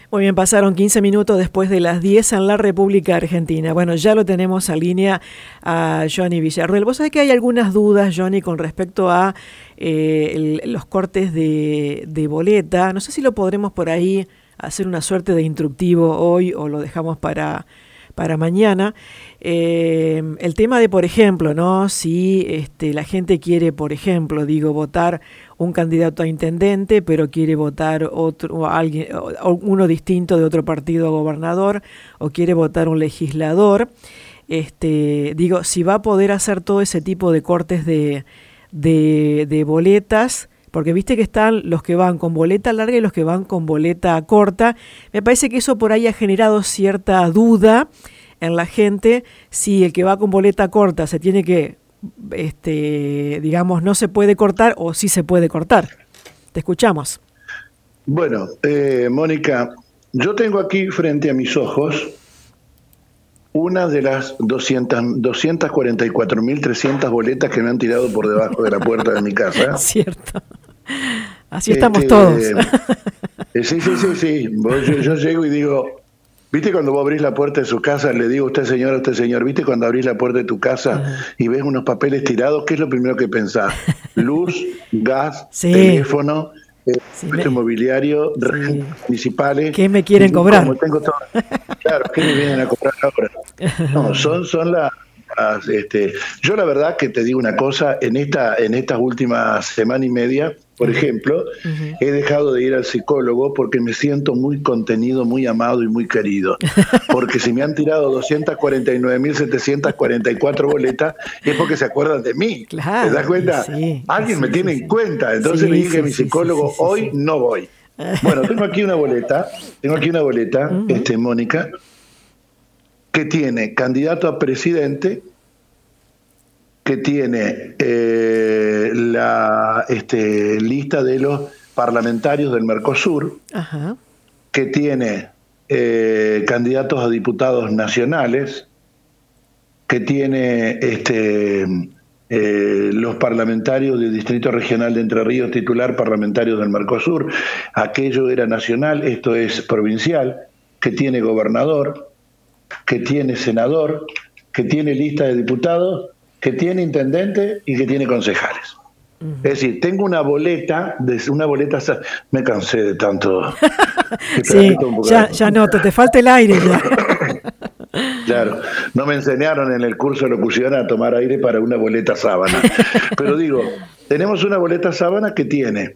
Muy bien, pasaron 15 minutos después de las 10 en la República Argentina. Bueno, ya lo tenemos en línea a Johnny Villarruel. Vos sabés que hay algunas dudas, Johnny, con respecto a los cortes de boleta. No sé si lo podremos por ahí hacer una suerte de instructivo hoy o lo dejamos para mañana. El tema de, por ejemplo, ¿no? Si la gente quiere, por ejemplo, votar un candidato a intendente, pero quiere votar uno distinto de otro partido a gobernador, o quiere votar un legislador, si va a poder hacer todo ese tipo de cortes de boletas, porque viste que están los que van con boleta larga y los que van con boleta corta. Me parece que eso por ahí ha generado cierta duda en la gente, si el que va con boleta corta se tiene que, no se puede cortar o sí se puede cortar. Te escuchamos. Bueno, Mónica, yo tengo aquí frente a mis ojos una de las 244.300 boletas que me han tirado por debajo de la puerta de mi casa. Cierto. Así estamos todos. Sí. Yo llego y digo, ¿viste cuando vos abrís la puerta de su casa, le digo usted señor, ¿viste cuando abrís la puerta de tu casa y ves unos papeles tirados? ¿Qué es lo primero que pensás? Luz, gas, teléfono, inmobiliario, municipales. ¿Qué me quieren cobrar? Claro, ¿qué me vienen a cobrar ahora? No, son las... yo la verdad que te digo una cosa, en estas últimas semana y media, por ejemplo, he dejado de ir al psicólogo porque me siento muy contenido, muy amado y muy querido. Porque si me han tirado 249.744 boletas es porque se acuerdan de mí. Claro, ¿te das cuenta? Sí, alguien me tiene en cuenta. Entonces le dije a mi psicólogo, hoy no voy. Bueno, tengo aquí una boleta, Mónica, que tiene candidato a presidente, que tiene la lista de los parlamentarios del Mercosur, que tiene candidatos a diputados nacionales, que tiene los parlamentarios del Distrito Regional de Entre Ríos, titular parlamentarios del Mercosur. Aquello era nacional, esto es provincial, que tiene gobernador, que tiene senador, que tiene lista de diputados, que tiene intendente y que tiene concejales. Es decir, tengo una boleta, me cansé de tanto. Sí, ya no, te falta el aire ya. Claro, no me enseñaron en el curso de locución a tomar aire para una boleta sábana. Pero digo, tenemos una boleta sábana que tiene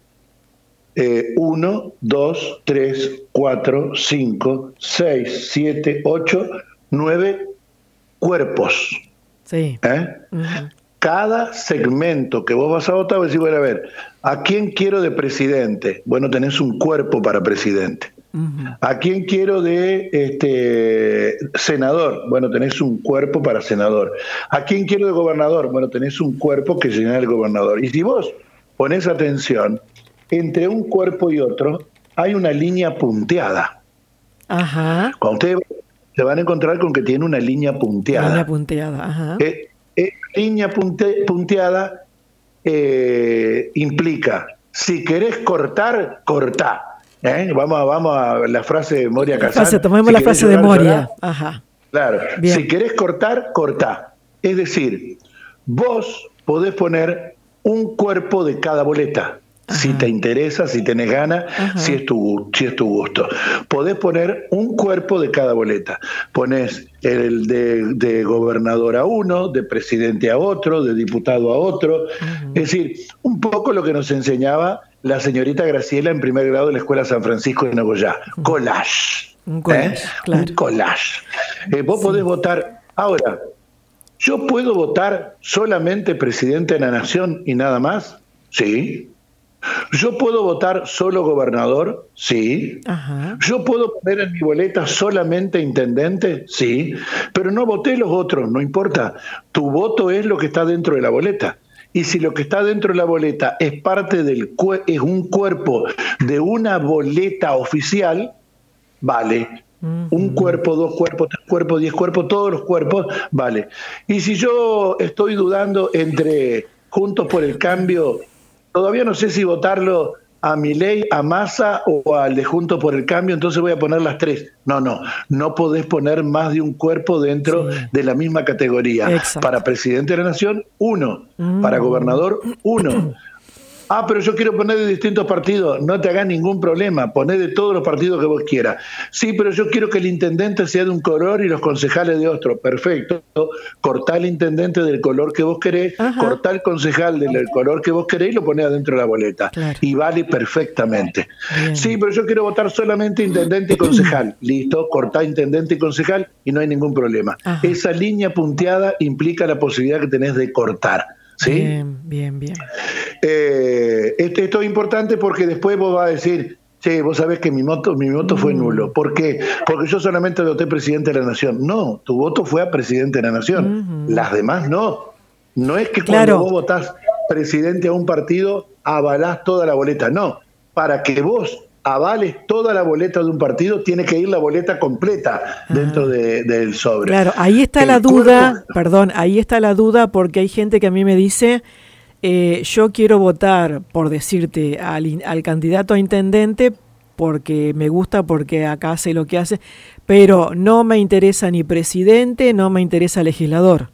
1, 2, 3, 4, 5, 6, 7, 8, 9 cuerpos. Sí. Cada segmento que vos vas a votar, vas a decir, bueno, a ver, ¿a quién quiero de presidente? Bueno, tenés un cuerpo para presidente. ¿A quién quiero de senador? Bueno, tenés un cuerpo para senador. ¿A quién quiero de gobernador? Bueno, tenés un cuerpo que llena el gobernador. Y si vos ponés atención, entre un cuerpo y otro hay una línea punteada. Cuando ustedes se van a encontrar con que tiene una línea punteada. Línea punteada, línea punteada implica, si querés cortar, cortá. Vamos a la frase de Moria Kazan. Tomemos la frase de Moria. Claro. Bien. Si querés cortar, cortá. Es decir, vos podés poner un cuerpo de cada boleta. Si te interesa, si tenés ganas, si es tu gusto. Podés poner un cuerpo de cada boleta. Ponés el de gobernador a uno, de presidente a otro, de diputado a otro. Es decir, un poco lo que nos enseñaba la señorita Graciela en primer grado de la Escuela San Francisco de Nogoyá. Collage. Un collage, claro. Un collage. Vos podés votar. Ahora, ¿yo puedo votar solamente presidente de la nación y nada más? Sí. ¿Yo puedo votar solo gobernador? Sí. ¿Yo puedo poner en mi boleta solamente intendente? Sí. Pero no voté los otros, no importa. Tu voto es lo que está dentro de la boleta. Y si lo que está dentro de la boleta es parte es un cuerpo de una boleta oficial, vale. Un cuerpo, 2 cuerpos, 3 cuerpos, 10 cuerpos, todos los cuerpos, vale. Y si yo estoy dudando entre Juntos por el Cambio, todavía no sé si votarlo a Milei, a Massa o al de Juntos por el Cambio, entonces voy a poner las tres. No podés poner más de un cuerpo dentro de la misma categoría. Exacto. Para presidente de la Nación, uno. Para gobernador, uno. Pero yo quiero poner de distintos partidos. No te hagas ningún problema, poné de todos los partidos que vos quieras. Sí, pero yo quiero que el intendente sea de un color y los concejales de otro. Perfecto. Cortá el intendente del color que vos querés, cortá el concejal del color que vos querés y lo ponés adentro de la boleta. Claro. Y vale perfectamente. Bien. Sí, pero yo quiero votar solamente intendente y concejal. Listo, cortá intendente y concejal y no hay ningún problema. Esa línea punteada implica la posibilidad que tenés de cortar. ¿Sí? Bien. Esto es importante porque después vos vas a decir, che, vos sabés que mi voto fue nulo. ¿Por qué? Porque yo solamente voté presidente de la Nación. No, tu voto fue a presidente de la Nación. Las demás no. No es que cuando vos votás presidente a un partido avalás toda la boleta. No, para que vos avales toda la boleta de un partido, tiene que ir la boleta completa dentro del sobre. Claro, ahí está la duda, ahí está la duda porque hay gente que a mí me dice, yo quiero votar, por decirte, al candidato a intendente porque me gusta, porque acá hace lo que hace, pero no me interesa ni presidente, no me interesa legislador.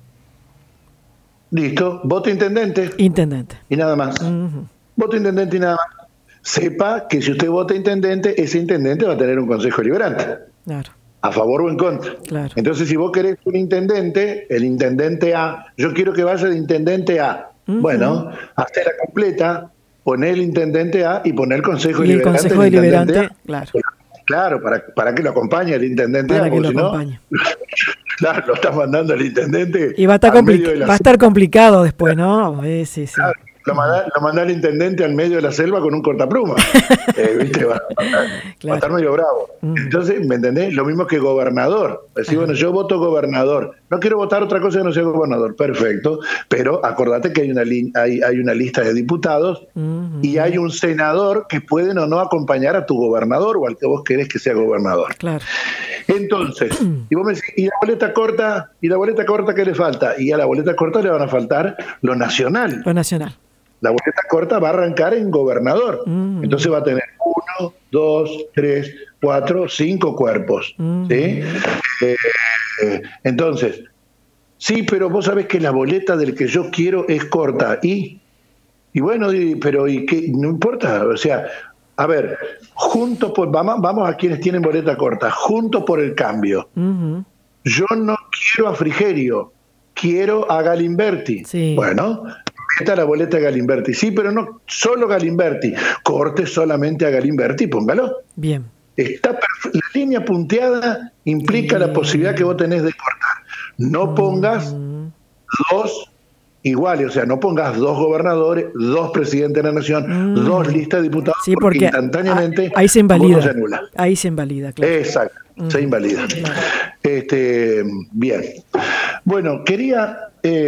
Listo, voto intendente. Intendente. Y nada más. Voto intendente y nada más. Sepa que si usted vota intendente, ese intendente va a tener un consejo deliberante. Claro. A favor o en contra. Claro. Entonces, si vos querés un intendente, el intendente A, yo quiero que vaya de intendente A. Bueno, hazte la completa, poné el intendente A y poné el consejo deliberante. Y el consejo deliberante, claro. Claro, para que lo acompañe el intendente A. Para que lo acompañe. Claro, lo estás mandando al intendente. Y va a estar complicado después, ¿no? Sí. Claro. Lo mandá al intendente al medio de la selva con un cortapluma. ¿Viste? Va a estar medio bravo. Entonces, ¿me entendés? Lo mismo que gobernador. Decir, bueno, yo voto gobernador. No quiero votar otra cosa que no sea gobernador. Perfecto. Pero acordate que hay una lista de diputados y hay un senador que pueden o no acompañar a tu gobernador o al que vos querés que sea gobernador. Claro. Entonces, y vos me decís, ¿y la boleta corta? ¿Y la boleta corta qué le falta? Y a la boleta corta le van a faltar lo nacional. Lo nacional. La boleta corta va a arrancar en gobernador. Entonces va a tener 1, 2, 3, 4, 5 cuerpos. ¿Sí? Entonces, sí, pero vos sabés que la boleta del que yo quiero es corta. Y bueno, pero ¿y qué? No importa. O sea, a ver, vamos a quienes tienen boleta corta. Juntos por el Cambio. Yo no quiero a Frigerio, quiero a Galimberti. Sí. Bueno, meta la boleta de Galimberti. Sí, pero no solo Galimberti. Corte solamente a Galimberti, póngalo. Bien. La línea punteada implica la posibilidad que vos tenés de cortar. No pongas dos iguales, o sea, no pongas dos gobernadores, dos presidentes de la Nación, dos listas de diputados, sí, porque instantáneamente ahí se invalida. se anula. Ahí se invalida, claro. Exacto, se invalida. Bien. Bueno, quería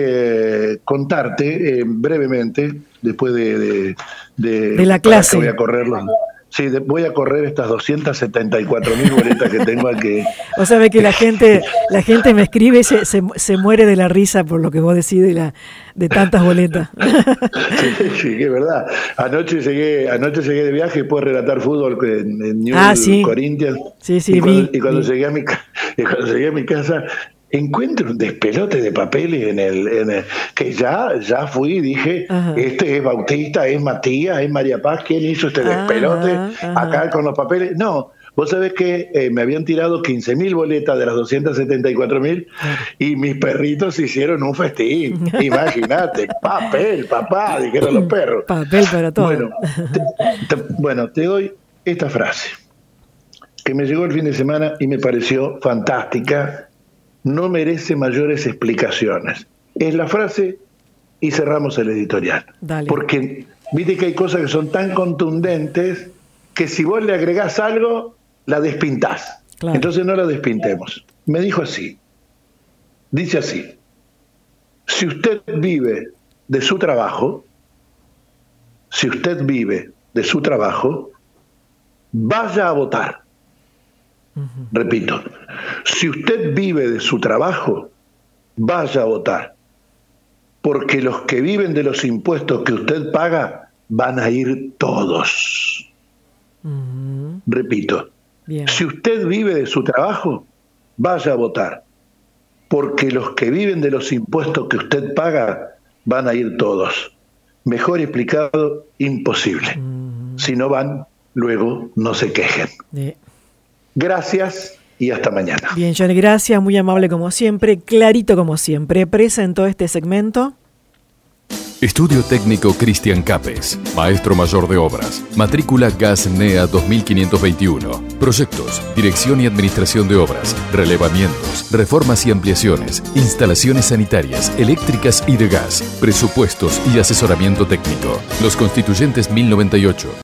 contarte brevemente, después de la clase. Voy a correrlo. Sí, voy a correr estas 274.000 boletas que tengo aquí. O sea, ve que la gente me escribe y se muere de la risa por lo que vos decís de tantas boletas. Sí, que es verdad. Anoche llegué de viaje y pude relatar fútbol en New Corinthians. Sí, y cuando llegué a mi casa encuentro un despelote de papeles que ya fui y dije, este es Bautista, es Matías, es María Paz, ¿quién hizo este despelote acá con los papeles? No, vos sabés que me habían tirado 15.000 boletas de las 274.000 y mis perritos hicieron un festín. Imagínate, papel, papá, dijeron los perros. Papel para todo. Bueno, te doy esta frase que me llegó el fin de semana y me pareció fantástica. No merece mayores explicaciones. Es la frase y cerramos el editorial. Dale. Porque viste que hay cosas que son tan contundentes que si vos le agregás algo, la despintás. Claro. Entonces no la despintemos. Me dijo así, dice así: si usted vive de su trabajo, vaya a votar. Repito, si usted vive de su trabajo, vaya a votar, porque los que viven de los impuestos que usted paga van a ir todos. Repito, bien. Si usted vive de su trabajo, vaya a votar, porque los que viven de los impuestos que usted paga van a ir todos. Mejor explicado, imposible. Si no van, luego no se quejen. Gracias y hasta mañana. Bien, Johnny, gracias, muy amable como siempre, clarito como siempre. Presentó este segmento. Estudio Técnico Cristian Capes, Maestro Mayor de Obras, matrícula GAS NEA 2521. Proyectos, dirección y administración de obras, relevamientos, reformas y ampliaciones, instalaciones sanitarias, eléctricas y de gas, presupuestos y asesoramiento técnico. Los Constituyentes 1098.